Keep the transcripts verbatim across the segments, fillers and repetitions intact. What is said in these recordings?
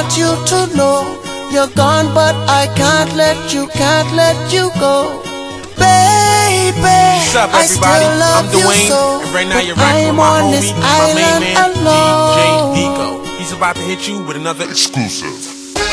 want you to know you're gone, but I can't let you, can't let you go. Baby, what's up, I still love I'm you Dwayne, so, and right now but you're rocking I'm with my on homie, this my main island man, alone. D J Deco. He's about to hit you with another exclusive.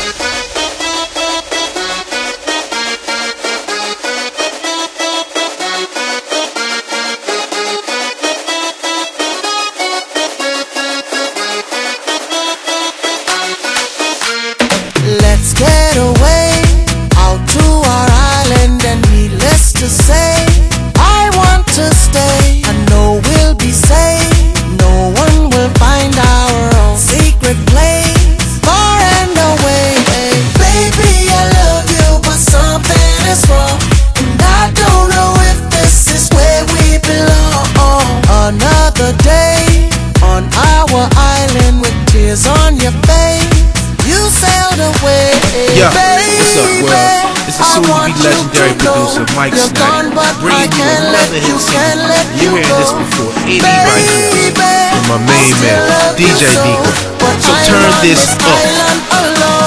Let's get away out to our island, and needless to say, I want to stay. I know we'll be safe. No one will find our own secret place, far and away. Hey, baby, I love you, but something is wrong, and I don't know if this is where we belong. Another day on our island with tears on your face. You sailed away, Yo, baby. what's up, world? It's the soon-to-be legendary producer Mike Snydek, bringing you another hit single. You heard this before, eighty right here, from my main man, D J Deco. So turn this up.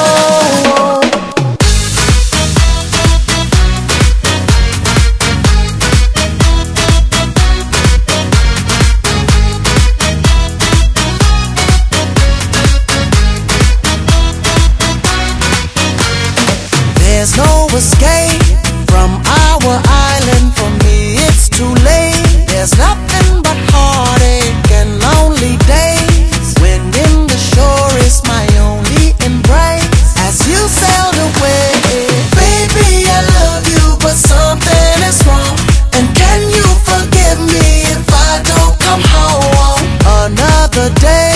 There's no escape from our island. For me it's too late. There's nothing but heartache and lonely days. Wind in the shore is my only embrace. As you sailed away, baby, I love you, but something is wrong. And can you forgive me if I don't come home? Another day